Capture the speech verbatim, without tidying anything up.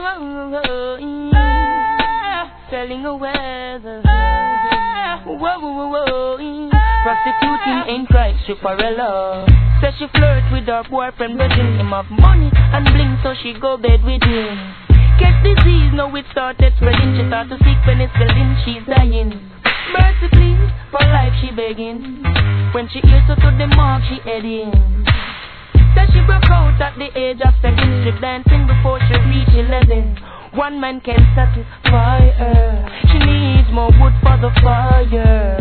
Selling a weather. Whoa, whoa, whoa, whoa. Prostituting ain't right, Stripperella. Says she flirt with her boyfriend, begging him of money and bling, so she go bed with him. Get disease, now it started spreading. She start to seek penicillin, she's dying. Mercy please, for life she begging. When she hears her to the mark, she heading. Says she broke out at the age of seven, strip dancing before she reach eleven. One man can satisfy her. She needs more wood for the fire.